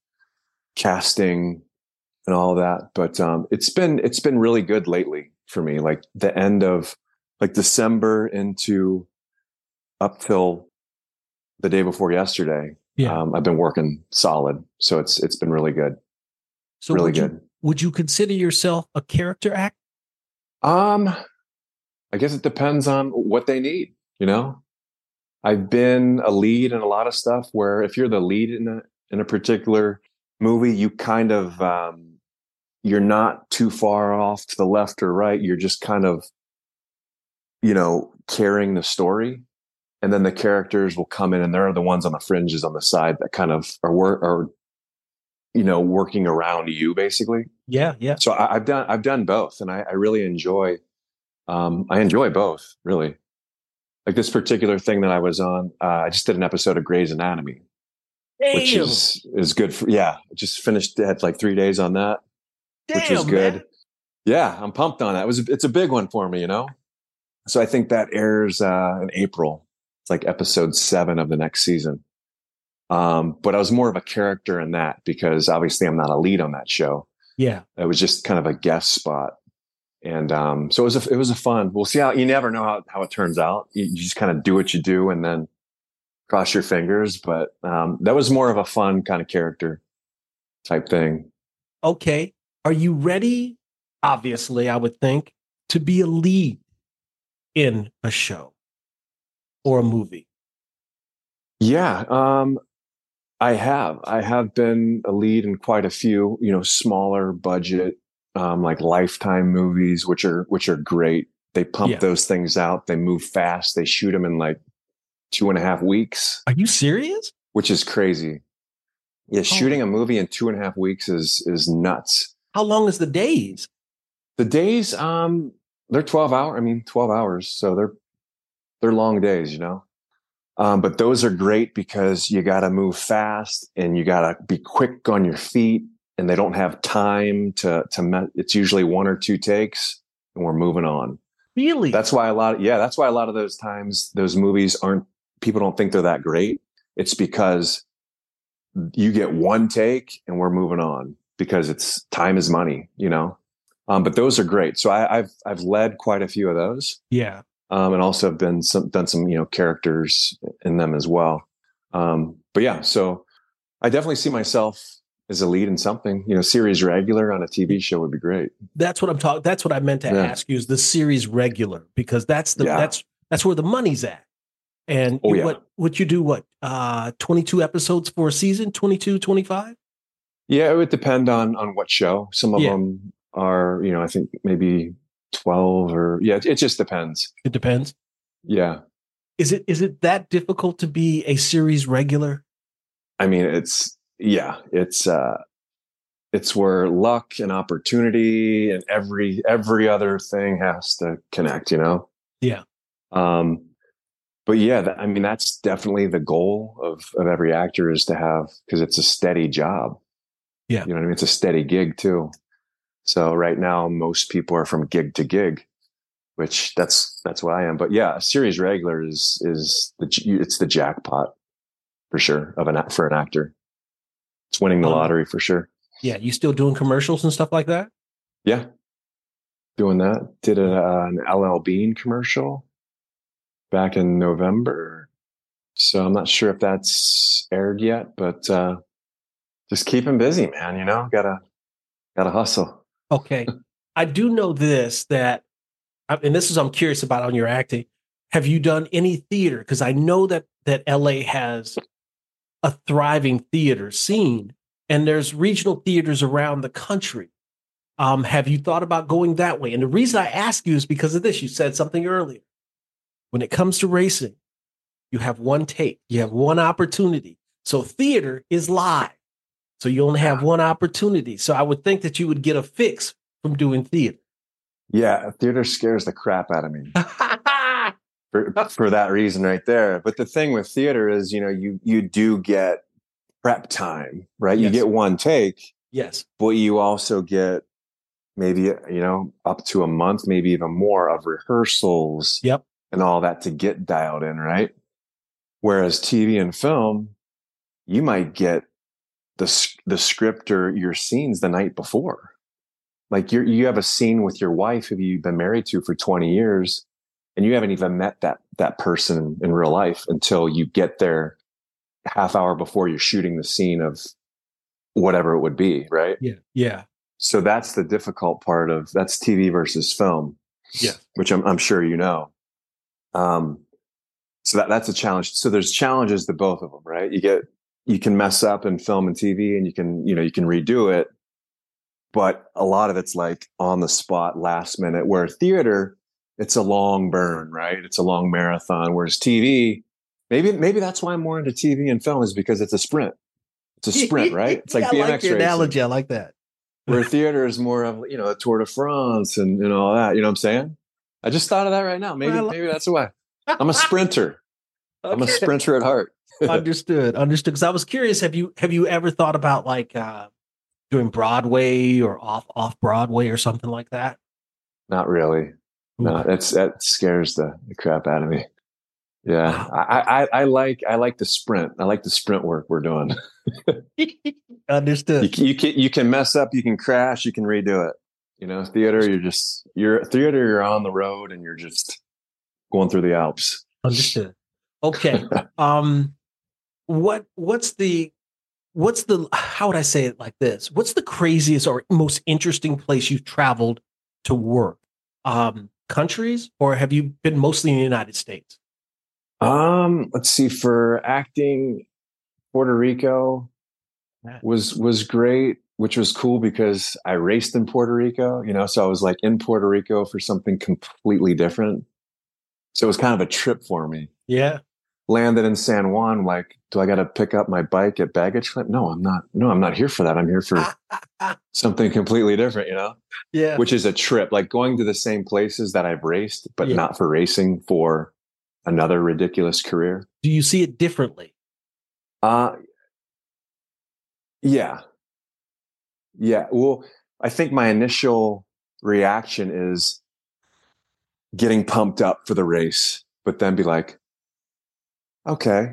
casting and all that. But um, it's been it's been really good lately for me. Like the end of like December into up till the day before yesterday, Yeah. um, I've been working solid. So it's it's been really good, So really would you, good. would you consider yourself a character actor? Um, I guess it depends on what they need. You know, I've been a lead in a lot of stuff where if you're the lead in a in a particular movie, you kind of um, you're not too far off to the left or right. You're just kind of, you know, carrying the story, and then the characters will come in, and they're the ones on the fringes on the side that kind of are work are, you know, working around you basically. Yeah. Yeah. So I, I've done I've done both, and I, I really enjoy. Um, I enjoy both, really. Like this particular thing that I was on, uh, I just did an episode of Grey's Anatomy, which Damn. is is good for, yeah. Just finished, had like three days on that, which was Damn, good. man. Yeah, I'm pumped on that. It was it's a big one for me, you know. So I think that airs uh, in April. It's like episode seven of the next season. Um, but I was more of a character in that because obviously I'm not a lead on that show. Yeah. It was just kind of a guest spot. And um, so it was a, it was a fun. We'll see how, you never know how, how it turns out. You, you just kind of do what you do and then cross your fingers. But um, that was more of a fun kind of character type thing. Okay. Are you ready? Obviously, I would think, to be a lead in a show or a movie. Yeah, um, I have. I have been a lead in quite a few, you know, smaller budget, um, like Lifetime movies, which are which are great. They pump Yeah. those things out. They move fast. They shoot them in like two and a half weeks, Are you serious? which is crazy. Yeah, Oh. shooting a movie in two and a half weeks is is nuts. How long is the days? The days, um, they're twelve hour. I mean, twelve hours. So they're they're long days, you know. Um, but those are great because you got to move fast and you got to be quick on your feet, and they don't have time to to. Me- it's usually one or two takes, and we're moving on. Really? That's why a lot. Of, yeah, that's why a lot of those times those movies aren't. People don't think they're that great. It's because you get one take and we're moving on. because it's time is money, you know. Um, but those are great. So I, I've I've led quite a few of those. Yeah. Um, and also have been some done some, you know, characters in them as well. Um, but yeah, so I definitely see myself as a lead in something, you know, series regular on a T V show would be great. That's what I'm talking. That's what I meant to Yeah. ask you is the series regular, because that's the Yeah. that's that's where the money's at. And Oh, you- yeah. what what you do what uh twenty-two episodes for a season, twenty-two, twenty-five? Yeah, it would depend on on what show. Some of Yeah. them are, you know, I think maybe twelve or yeah, it, it just depends. It depends. Yeah. Is it is it that difficult to be a series regular? I mean, it's yeah, it's uh it's where luck and opportunity and every every other thing has to connect, you know. Yeah. Um but yeah, that, I mean, that's definitely the goal of of every actor is to have, because it's a steady job. Yeah. You know what I mean? It's a steady gig too. So right now, most people are from gig to gig, which that's that's what I am. But yeah, a series regular is is the it's the jackpot for sure of an for an actor. It's winning the Um, lottery for sure. Yeah. You still doing commercials and stuff like that? Yeah, doing that. Did a, uh, an L L Bean commercial back in November. So I'm not sure if that's aired yet, but uh, just keeping busy, man. You know, gotta gotta hustle. Okay. I do know this that, and this is I'm curious about on your acting. Have you done any theater? Because I know that that L A has a thriving theater scene, and there's regional theaters around the country. Um, have you thought about going that way? And the reason I ask you is because of this. You said something earlier. When it comes to racing, you have one take, you have one opportunity. So theater is live. So you only have one opportunity. So I would think that you would get a fix from doing theater. Yeah, theater scares the crap out of me. For, for that reason right there. But the thing with theater is, you know, you you do get prep time, right? Yes. You get one take, Yes. but you also get maybe, you know, up to a month, maybe even more of rehearsals Yep. and all that to get dialed in, right? Whereas T V and film, you might get the the script or your scenes the night before. Like you you have a scene with your wife who you've been married to for twenty years, and you haven't even met that that person in real life until you get there half hour before you're shooting the scene of whatever it would be, right? Yeah. Yeah. So that's the difficult part of that's T V versus film. Yeah. Which I'm I'm sure you know. Um, so that that's a challenge. So there's challenges to both of them, right? You get you can mess up in film and T V, and you can you know you can redo it, but a lot of it's like on the spot, last minute. Where theater, it's a long burn, right? It's a long marathon. Whereas T V, maybe maybe that's why I'm more into T V and film is because it's a sprint. It's a sprint, right? It's like Yeah, B M I like X your racing. analogy. I like that. Where theater is more of, you know, a Tour de France and, and all that. You know what I'm saying? I just thought of that right now. Maybe Well, maybe that's why. I'm a sprinter. I'm a Okay. sprinter at heart. Understood. Understood. Because I was curious. Have you have you ever thought about like uh, doing Broadway or off off Broadway or something like that? Not really. No, that's that scares the, the crap out of me. Yeah, Wow. I, I I like I like the sprint. I like the sprint work we're doing. Understood. You, you can you can mess up, you can crash, you can redo it. You know, theater, you're just you're theater. You're on the road and you're just going through the Alps. Understood. Okay. Um, what what's the what's the how would I say it like this? What's the craziest or most interesting place you've traveled to work? Um, countries, or have you been mostly in the United States? Um, let's see. For acting, Puerto Rico was was great, which was cool because I raced in Puerto Rico, you know, so I was like in Puerto Rico for something completely different. So it was kind of a trip for me. Yeah. Landed in San Juan, like, do I got to pick up my bike at baggage claim? No, I'm not. No, I'm not here for that. I'm here for something completely different, you know? Yeah. Which is a trip, like going to the same places that I've raced, but Yeah. not for racing, for another ridiculous career. Do you see it differently? Uh, yeah. Yeah. Well, I think my initial reaction is getting pumped up for the race, but then be like, okay,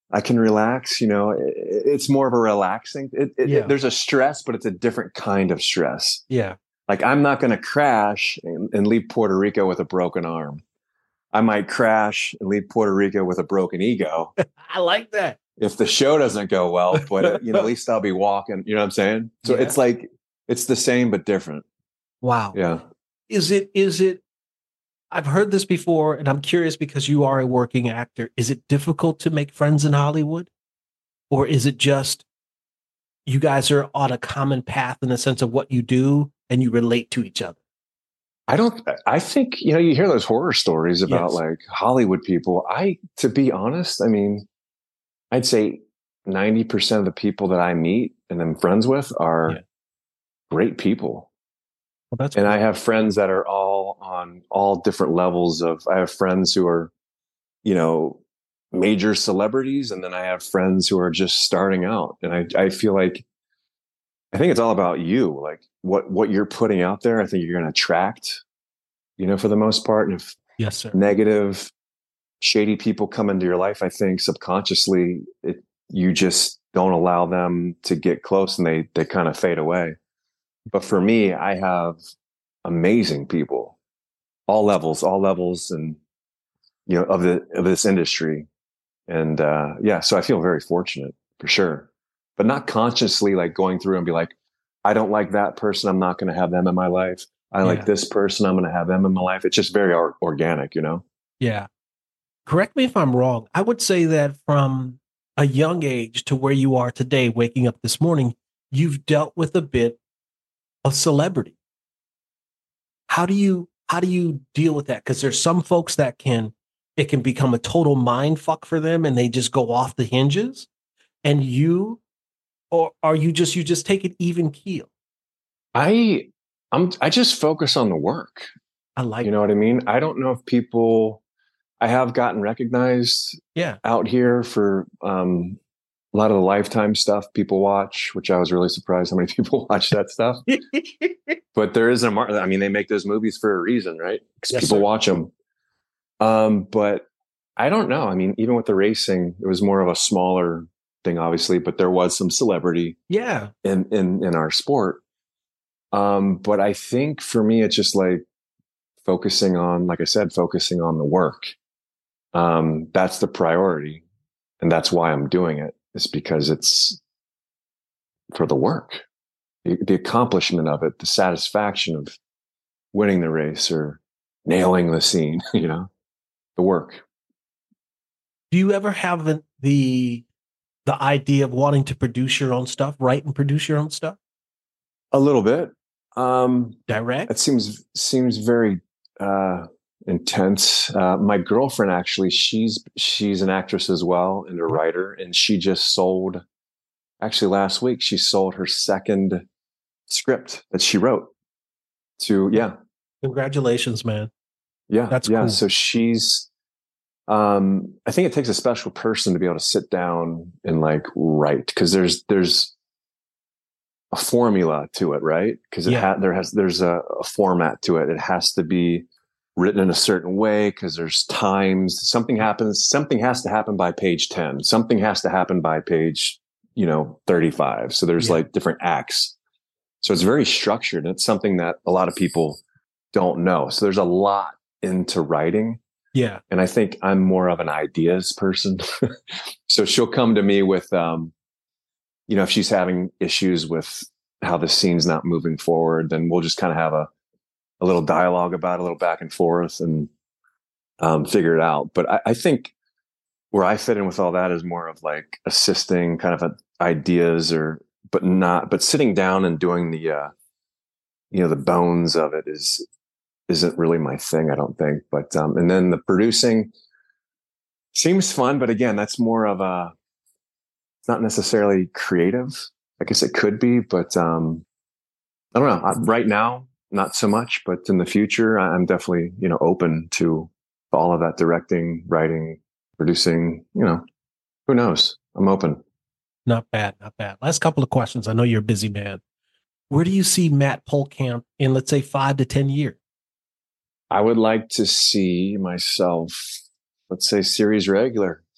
I can relax. You know, it, it's more of a relaxing. It, it, Yeah. it, there's a stress, but it's a different kind of stress. Yeah. Like I'm not going to crash and, and leave Puerto Rico with a broken arm. I might crash and leave Puerto Rico with a broken ego. I like that. If the show doesn't go well, but uh, you know, at least I'll be walking. You know what I'm saying? So Yeah. it's like it's the same but different. Wow. Yeah. Is it? Is it? I've heard this before, and I'm curious because you are a working actor. Is it difficult to make friends in Hollywood, or is it just you guys are on a common path in the sense of what you do and you relate to each other? I don't, I think, you know, you hear those horror stories about Yes. like Hollywood people. I, to be honest, I mean, I'd say ninety percent of the people that I meet and I'm friends with are Yeah. great people. Well, that's And cool. I have friends that are all on all different levels of, I have friends who are, you know, major celebrities. And then I have friends who are just starting out. And I, I feel like, I think it's all about you, like what, what you're putting out there. I think you're going to attract, you know, for the most part. And if Yes, sir. negative, shady people come into your life, I think subconsciously it, you just don't allow them to get close and they, they kind of fade away. But for me, I have amazing people, all levels, all levels and, you know, of the, of this industry. And, uh, yeah, so I feel very fortunate for sure, but not consciously like going through and be like, I don't like that person. I'm not going to have them in my life. I Yeah. like this person. I'm going to have them in my life. It's just very or- organic, you know? Yeah. Correct me if I'm wrong. I would say that from a young age to where you are today, waking up this morning, you've dealt with a bit of celebrity. How do you how do you deal with that? Because there's some folks that can it can become a total mind fuck for them and they just go off the hinges. And you, or are you just you just take it even keel? I, I'm, I just focus on the work. I like You know what I mean? I don't know if people, I have gotten recognized yeah. out here for um, a lot of the Lifetime stuff people watch, which I was really surprised how many people watch that stuff. But there is a market. I mean, they make those movies for a reason, right? Because Yes, people sir. watch them. Um, but I don't know. I mean, even with the racing, it was more of a smaller thing, obviously, but there was some celebrity Yeah. in in in our sport. Um, but I think for me, it's just like focusing on, like I said, focusing on the work. Um, that's the priority. And that's why I'm doing it, is because it's for the work, the, the accomplishment of it, the satisfaction of winning the race or nailing the scene, you know, the work. Do you ever have the the the idea of wanting to produce your own stuff, write and produce your own stuff? A little bit. Um, Direct? It seems seems very uh, intense. Uh, my girlfriend, actually, she's she's an actress as well and a writer, and she just sold. Actually, last week she sold her second script that she wrote. To yeah, Congratulations, man. yeah, That's yeah. cool. So she's. Um, I think it takes a special person to be able to sit down and like write, because there's there's a formula to it, right? Because it Yeah. ha- there has there's a, a format to it. It has to be written in a certain way because there's times something happens. Something has to happen by page ten. Something has to happen by page, you know, thirty-five. So there's Yeah. like different acts. So it's very structured. It's something that a lot of people don't know. So there's a lot into writing. Yeah. And I think I'm more of an ideas person. So she'll come to me with, um, you know, if she's having issues with how the scene's not moving forward, then we'll just kind of have a, a little dialogue about it, a little back and forth and um, figure it out. But I, I think where I fit in with all that is more of like assisting kind of a, ideas or, but not, but sitting down and doing the, uh, you know, the bones of it is, isn't really my thing, I don't think. But, um, and then the producing seems fun, but again, that's more of a, it's not necessarily creative. I guess it could be, but, um, I don't know. I, right now, not so much, but in the future, I'm definitely, you know, open to all of that directing, writing, producing, you know, who knows? I'm open. Not bad, not bad. Last couple of questions. I know you're a busy man. Where do you see Matt Polkamp in, let's say, five to ten years? I would like to see myself, let's say, series regular.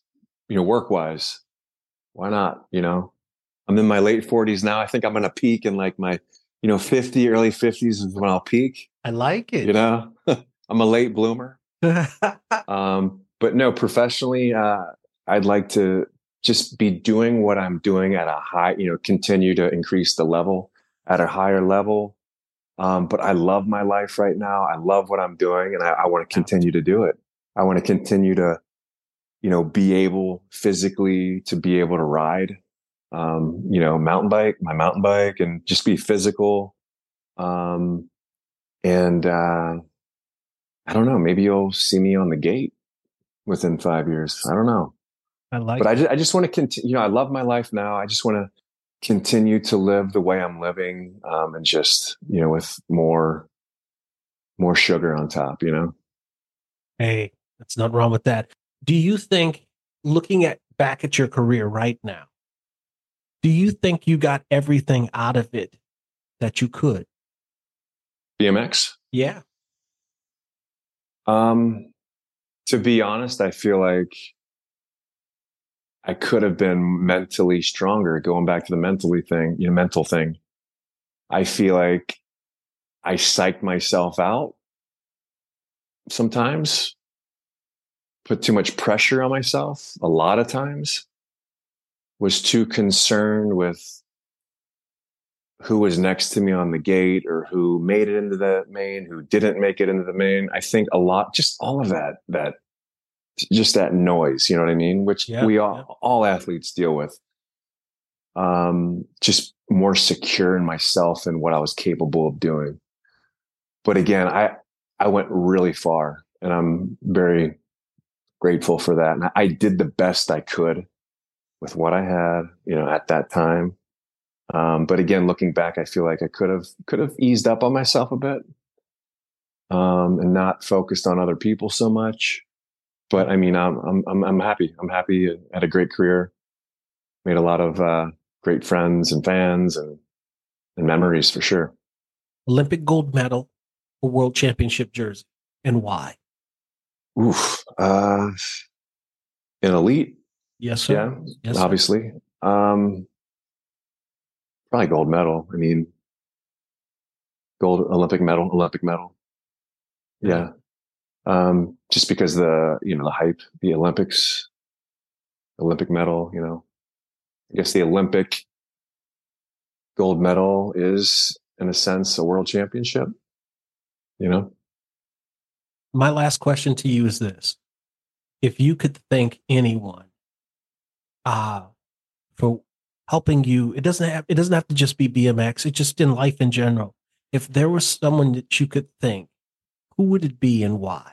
you know, work wise, why not? You know, I'm in my late forties now. I think I'm going to peak in like my, you know, fifty, early fifties is when I'll peak. I like it. You know, I'm a late bloomer. um, but no, professionally, uh, I'd like to just be doing what I'm doing at a high, you know, continue to increase the level at a higher level. Um, but I love my life right now. I love what I'm doing, and I, I want to continue to do it. I want to continue to, you know, be able physically to be able to ride, um, you know, mountain bike, my mountain bike, and just be physical. Um, and, uh, I don't know, maybe you'll see me on the gate within five years. I don't know. I like but it. I just, I just want to continue, you know, I love my life now. I just want to continue to live the way I'm living, um, and just, you know, with more, more sugar on top, you know? Hey, that's nothing wrong with that. Do you think, looking at back at your career right now, do you think you got everything out of it that you could? B M X? Yeah. Um, to be honest, I feel like I could have been mentally stronger. Going back to the mentally thing, you know, mental thing. I feel like I psyched myself out sometimes, put too much pressure on myself a lot of times, was too concerned with who was next to me on the gate or who made it into the main, who didn't make it into the main. I think a lot, just all of that, that just that noise, you know what I mean? Which Yeah, we all, yeah. all athletes deal with. Um, just more secure in myself and what I was capable of doing. But again, I, I went really far, and I'm very grateful for that. And I did the best I could with what I had, you know, at that time. Um, but again, looking back, I feel like I could have, could have eased up on myself a bit, um, and not focused on other people so much. But I mean, I'm, I'm, I'm, I'm happy. I'm happy. Had a great career, made a lot of, uh, great friends and fans and, and memories for sure. Olympic gold medal or world championship jersey, and why? Oof. Uh, an elite. Yes, sir. Yeah, Yes, sir. obviously. Um, probably gold medal. I mean, gold Olympic medal, Olympic medal. Yeah. Um, just because the, you know, the hype, the Olympics, Olympic medal, you know, I guess the Olympic gold medal is, in a sense, a world championship, you know? My last question to you is this. If you could thank anyone uh, for helping you, it doesn't have, it doesn't have to just be B M X. It's just in life in general. If there was someone that you could thank, who would it be and why?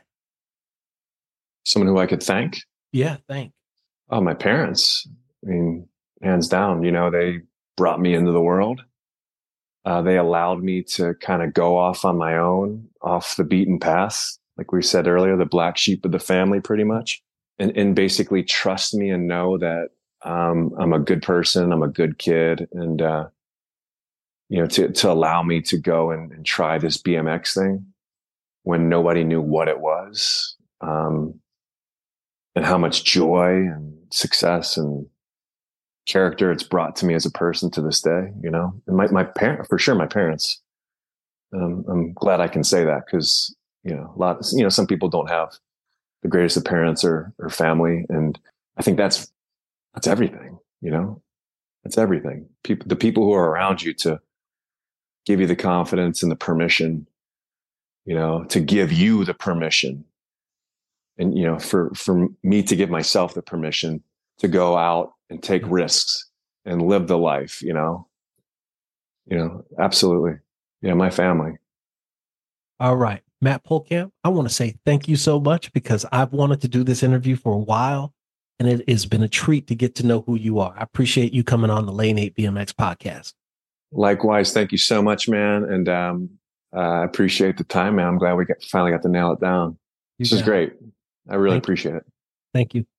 Someone who I could thank. Yeah, thank. Oh, my parents. I mean, hands down, you know, they brought me into the world. Uh, they allowed me to kind of go off on my own, off the beaten path. Like we said earlier, the black sheep of the family, pretty much, and, and basically trust me and know that, um, I'm a good person. I'm a good kid. And, uh, you know, to, to allow me to go and, and try this B M X thing when nobody knew what it was, um, and how much joy and success and character it's brought to me as a person to this day, you know, and my, my parent, for sure, my parents. Um, I'm glad I can say that because, you know, a lot, you know, some people don't have the greatest of parents or, or family. And I think that's, that's everything, you know, that's everything. People, the people who are around you to give you the confidence and the permission, you know, to give you the permission. And, you know, for, for me to give myself the permission to go out and take risks and live the life, you know, you know, absolutely. Yeah. My family. All right. Matt Polkamp, I want to say thank you so much because I've wanted to do this interview for a while and it has been a treat to get to know who you are. I appreciate you coming on the Lane eight B M X podcast. Likewise. Thank you so much, man. And, um, uh, I appreciate the time, man. I'm glad we got, finally got to nail it down. You This is got it. great. I really Thank you. appreciate it. Thank you.